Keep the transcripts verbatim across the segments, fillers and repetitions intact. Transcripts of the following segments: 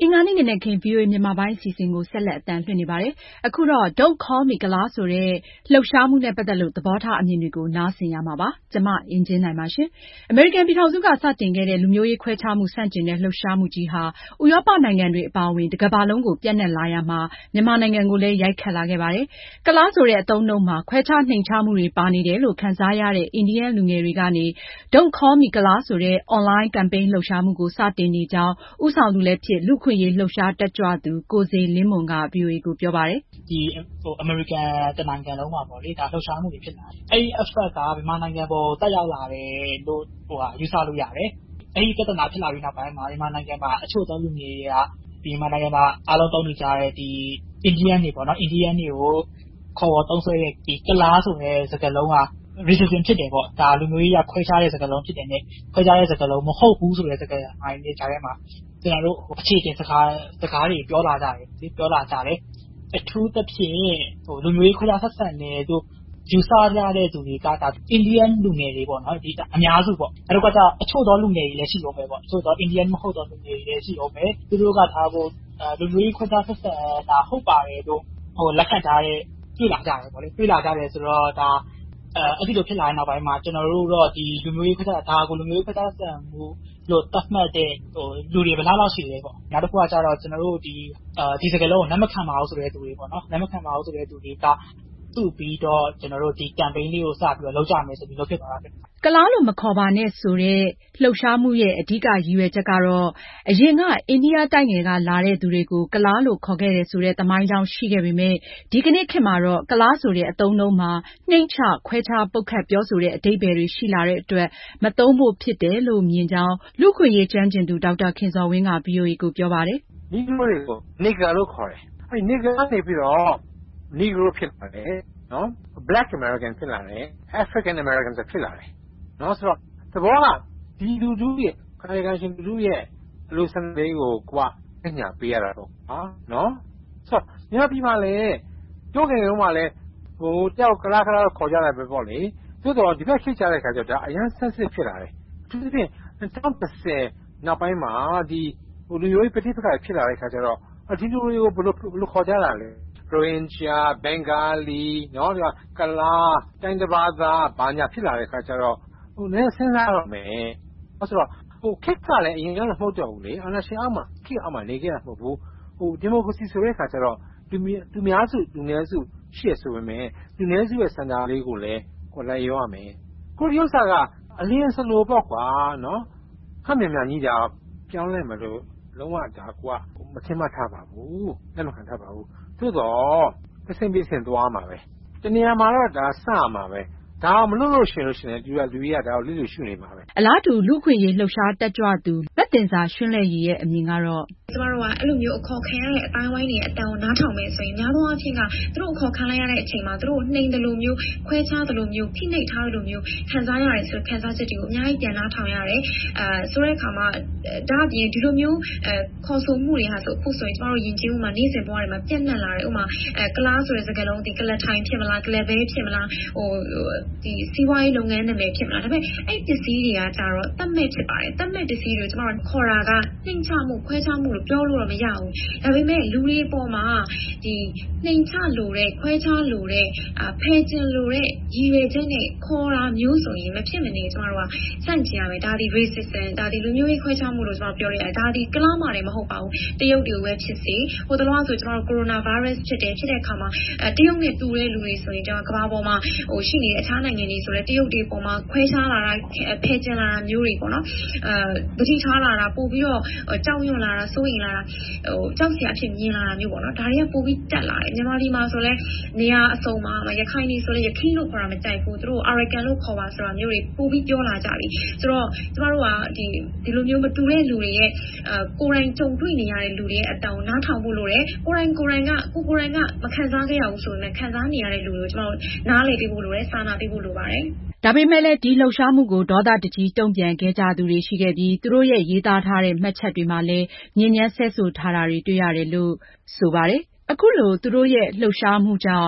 အင်္ဂါနေ့နံနက်ခင်း ဗွီအိုအေမြန်မာပိုင်းအစီအစဉ်ကိုဆက်လက်အသံလွှင့်နေပါတယ်။ အခုတော့ Don't Call Me ကုလားဆိုတဲ့လှုပ်ရှားမှုနဲ့ပတ်သက်လို့သဘောထားအမြင်တွေကိုနားဆင်ရမှာပါ။ ကျမအင်ကြင်းနိုင်ပါရှင်။ အမေရိကန်ပြည်ထောင်စုကစတင်ခဲ့တဲ့လူမျိုးရေးခွဲခြားမှုဆန့်ကျင်တဲ့လှုပ်ရှားမှုကြီးဟာ ဥရောပနိုင်ငံတွေအပါအဝင် တကမ္ဘာလုံးကိုပြန့်နှံ့လာရာမှာ မြန်မာနိုင်ငံကိုလည်းရိုက်ခတ်လာခဲ့ပါတယ်။ ကုလားဆိုတဲ့အသုံးအနှုန်းမှာ ခွဲခြားနှိမ်ချမှုတွေပါနေတယ်လို့ခံစားရတဲ့ အင်ဒီယန်းလူငယ်တွေကနေ Don't Call Me ကုလားဆိုတဲ့ အွန်လိုင်းကမ်ပိန်းလှုပ်ရှားမှုကိုစတင်နေကြောင်း ဦးဆောင်သူလည်းဖြစ် လူ့အခွင့်အရေးလှုပ်ရှားတက်ကြွသူ ကိုဇေလင်းမွန်က ဗွီအိုအေကိုပြောပါတယ်။ ဒီအမေရိကန်တနိုင်ငံလုံးမှာပေါ့လေဒါလှုပ်ရှားမှုတွေဖြစ်လာတယ်။အဲဒီ effect ကမြန်မာနိုင်ငံပေါ်တက်ရောက်လာတယ်လို့ယူဆလို့ရတယ်။အဲဒီပြဿနာဖြစ်လာပြီးနောက်ပိုင်းမှာမြန်မာနိုင်ငံမှာအချို့သောလူငယ်တွေကမြန်မာနိုင်ငံမှာအားလုံးသုံးနေကြတဲ့ဒီ Indian တွေပေါ့နော် Indian တွေကိုခေါ်ဝေါ်သုံးစွဲတဲ့ဒီကုလားဆိုတဲ့စကားလုံးက racism ဖြစ်တယ်ပေါ့။ဒါလူမျိုးရေးအရခွဲခြားတဲ့စကားလုံးဖြစ်တယ်နဲ့ခွဲခြားတဲ့စကားလုံးမဟုတ်ဘူးဆိုတဲ့စကားလုံးတွေကြားထဲမှာကျနော်တို့အခြေအတင်စကားစကားတွေပြောလာကြတယ်ပြောလာကြတယ်။အထူးသဖြင့်လူမျိုးရေးခွဲခြားဆက်ဆံတယ်လို့ယူဆကြတဲ့သူတွေကဒါ Indian လူငယ်တွေပေါ့နော်ဒီအများစုပေါ့။နောက်တစ်ခါကျအချို့သောလူငယ်တွေလည်းရှိရောမယ်ပေါ့။အချို့သော Indian မဟုတ်သောလူငယ်တွေလည်းရှိရောမယ်။သူတို့ကဒါကိုလူမျိုးရေးခွဲခြားဆက်ဆံတာဟုတ်ပါတယ်လို့ဟိုလက်ခံထားတဲ့တွေ့လာကြတယ်ပေါ့လေ။တွေ့လာကြတယ်ဆိုတော့ဒါအဲအဲ့ဒီလိုဖြစ်လာတဲ့နောက်ပိုင်းမှာကျွန်တော်တို့တော့ဒီလူမျိုးရေးခွဲခြားဒါကိုလူမျိုးရေးခွဲခြားဆက်ဆံမှုလို့သတ်မှတ်တဲ့ဟိုလူတွေဘယ်လောက်ရှိလဲပေါ့။နောက်တစ်ခုကကျတော့ကျွန်တော်တို့ဒီဒီစကားလုံးကိုလက်မခံပါဘူးဆိုတဲ့သူတွေပေါ့နော်။လက်မခံပါဘူးဆိုတဲ့သူတွေကသူ့ပြီးတော့ကျွန်တော်တို့ဒီ campaign လေးကိုစပြီးတော့လုပ်ကြမယ်ဆိုပြီးလုပ်ဖြစ်သွားတာဖြစ်ကုလားလို့မခေါ်ပါနဲ့ဆိုတဲ့လှုပ်ရှားမှုရဲ့အဓိကရည်ရွယ်ချက်ကတော့အရင်ကအိန္ဒိယတိုက်ငယ်ကလာတဲ့သူတွေကိုကုလားလို့ခေါ်ခဲ့တယ်ဆိုတဲ့သမိုင်းကြောင်းရှိခဲ့ပေမယ့်ဒီကနေ့ခေတ်မှာတော့ကုလားဆိုတဲ့အသုံးအနှုန်းမှာနှိမ့်ချခွဲခြားပုတ်ခတ်ပြောဆိုတဲ့အဓိပ္ပါယ်တွေရှိလာတဲ့အတွက်မသုံးဖို့ဖြစ်တယ်လို့မြင်ကြောင်းလူ့အခွင့်အရေးကျွမ်းကျင်သူဒေါက်တာခင်ဇော်ဝင်းက ဗွီအိုအေကိုပြောပါတယ်။ Negro တွေကို Nigger လို့ခေါ်တယ်။အဲဒီ Nigger ကနေပြီးတော့ Negro ဖြစ်လာတယ်နော်။ Black American ဖြစ်လာတယ်။ African American ဖြစ်လာတယ်နော်ဆိုတော့သဘောကဒီလူထုရဲ့ကာယကံရှင်လူထုရဲ့အလိုဆန္ဒလေးကိုကိုကညှာပေးရတာတော့ဟာနော်ဆိုတော့မြန်မာပြည်မှာလည်းတို့ငယ်တုန်းကလည်းဟိုတောက်ကုလားကုလားခေါ်ကြတာပဲပေါ့လေသို့တော့ဒီဘက်ခေတ်ကြတဲ့ခါကျတော့ဒါအရန် sensitive ဖြစ်လာတယ်အထူးသဖြင့်၂၀၁၀နောက်ပိုင်းမှာဒီဟိုလူမျိုးရေးပဋိပက္ခဖြစ်လာတဲ့ခါကျတော့ဒီလူတွေကိုဘယ်လိုဘယ်လိုခေါ်ကြတာလဲရိုဟင်ဂျာဘင်္ဂါလီနော်ကလားတိုင်းတစ်ပါးသားဘာညာဖြစ်လာတဲ့ခါကျတော့ဟိုလည်းစဉ်းစားရမယ်အဲဆိုတော့ဟိုခေတ်ကလည်းအရင်ကလည်းမဟုတ်တော့ဘူးလေအာဏာရှင်အောက်မှာခေတ်အောက်မှာနေခဲ့တာမဟုတ်ဘူးဟိုဒီမိုကရေစီဆိုတဲ့ခါကျတော့လူလူများစုလူနည်းစုရှိရဆိုပေမဲ့လူနည်းစုရဲ့စံနာလေးကိုလည်းကိုလည်းရောရမယ်ကိုဒီဥစ္စာကအလင်းစလိုပေါ့ကွာနော်ခက်မြန်မြန်ကြီးဒါပြောင်းလဲမလို့လုံးဝဒါကွာမထင်မှတ်ထားပါဘူးလက်မခံထားပါဘူးသို့တော့အဆင်ပြေဆင်သွားမှာပဲတနေရာမှာတော့ဒါစမှာပဲဒါမလို့လို့ရှင်လို့ရှင်လူကလူကြီးကဒါကိုလိလိရှုနေမှာပဲအလားတူလူခွင့်ရေးလှုပ်ရှားတက်ကြွသူလက်တင်စာရွှင်းလဲရည်ရဲ့အမြင်ကတော့ကျမတို့ကအဲ့လိုမျိုးအခေါ်ခံရတဲ့အတိုင်းဝိုင်းတွေအတန်ကိုနားထောင်မယ်ဆိုရင်များသောအားဖြင့်ကသူတို့အခေါ်ခံလိုက်ရတဲ့အချိန်မှာသူတို့နှိမ်တယ်လို့မျိုးခွဲခြားတယ်လို့မျိုးဖိနှိပ်ထားတယ်လို့မျိုးခံစားရတယ်ဆိုခံစားချက်တွေကိုအများကြီးပြန်နားထောင်ရတယ်အဲဆိုတဲ့အခါမှာဒါအပြင်ဒီလိုမျိုးအဲခေါ်ဆိုမှုတွေဟာဆိုအခုဆိုရင်ကျမတို့ယဉ်ကျေးမှုမှာနေ့စဉ်ဘဝတွေမှာပြန့်နှံ့လာတယ်ဥပမာအဲကလားဆိုတဲ့စကားလုံးဒီကလထိုင်ဖြစ်မလားကလဘဲဖြစ်မလားဟိုဒီစီးပွားရေးလုပ်ငန်းနာမည်ဖြစ်မလားဒါပေမဲ့အဲ့ပစ္စည်းတွေကကြတော့တတ်မဲ့ဖြစ်ပါတယ်တတ်မဲ့ပစ္စည်းတွေကျမတို့ခေါ်တာကနှိမ်ချမှုခွဲခြားမှုလို့ပြောလို့တော့မရဘူးဒါပေမဲ့လူတွေပေါ်မှာဒီနှိမ်ချလို့တဲ့ခွဲခြားလို့တဲ့ဖယ်ကျင်လို့တဲ့ရည်ရွယ်ချက်နဲ့ခေါ်တာမျိုးဆိုရင်မဖြစ်မနေကျမတို့ကစန့်ကျင်ရမယ်ဒါဒီ racism ဒါဒီလူမျိုးရေးခွဲခြားမှုလို့ကျမတို့ပြောရတယ်ဒါဒီကလားမာတယ်မဟုတ်ပါဘူးတရုတ်တွေပဲဖြစ်စေဟိုတလောဆိုကျမတို့ coronavirus ဖြစ်တယ်ဖြစ်တဲ့အခါမှာအဲတရုတ်နဲ့တူတဲ့လူတွေဆိုရင်ကျွန်တော်ကမ္ဘာပေါ်မှာဟိုရှိနေတဲ့အခြားနိုင်ငံတွေဆိုတော့တရုတ်တွေပေါ်မှာခွဲခြားလာတာဖယ်ကျင်လာတာမျိုးတွေပေါ့နော်အဲပတိထားလာတာပို့ပြီးတော့ကြောက်ရွံ့လာတာစိုးရိမ်လာတာဟိုကြောက်စရာအဖြစ်မြင်လာတာမျိုးပေါ့နော်ဒါတွေကပို့ပြီးတက်လာတယ်မြန်မာပြည်မှာဆိုလဲနေရာအစုံမှာရခိုင်နေဆိုလဲရခိလို့ခေါ်တာမကြိုက်ဘူးသူတို့ Arakan လို့ခေါ်ပါဆိုတာမျိုးတွေပို့ပြီးပြောလာကြပြီဆိုတော့ကျမတို့ကဒီဒီလိုမျိုးမတူတဲ့လူတွေရဲ့အဲကိုယ်တိုင်ကြုံတွေ့နေရတဲ့လူတွေရဲ့အတောင်နားထောင်ဖို့လိုတယ်ကိုယ်တိုင်ကိုယ်တိုင်ကကိုကိုယ်တိုင်ကမခံစားခဲ့ရဘူးဆိုရင်ခံစားနေရတဲ့လူတွေကိုကျမတို့နားလည်ပေးဖို့လိုတယ်စာနာပေးဖို့လိုပါတယ်ဒါပေမဲ့လည်းဒီလှုပ်ရှားမှုကိုဒေါသတကြီးတုံ့ပြန်ခဲ့ကြသူတွေရှိခဲ့ပြီးသူတို့ရဲ့ရေးသားထားတဲ့မှတ်ချက်တွေမှာလည်းညဉ့်ညမ်းဆဲဆိုထားတာတွေတွေ့ရတယ်လို့ဆိုပါတယ်။အခုလိုသူတို့ရဲ့လှုပ်ရှားမှုကြောင့်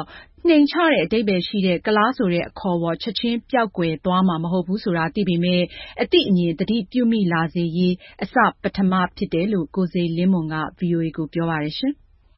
နှိမ်ချတဲ့အဓိပ္ပါယ်ရှိတဲ့ကုလားဆိုတဲ့အခေါ်အဝေါ်ချက်ချင်းပျောက်ကွယ်သွားမှာမဟုတ်ဘူးဆိုတာသိပေမယ့် အသိအမြင်သတိပြုမိလာစေရေးအစပထမဖြစ်တယ်လို့ ကိုဇေလင်းမွန်က ဗွီအိုအေကိုပြောပါတယ်ရှင်။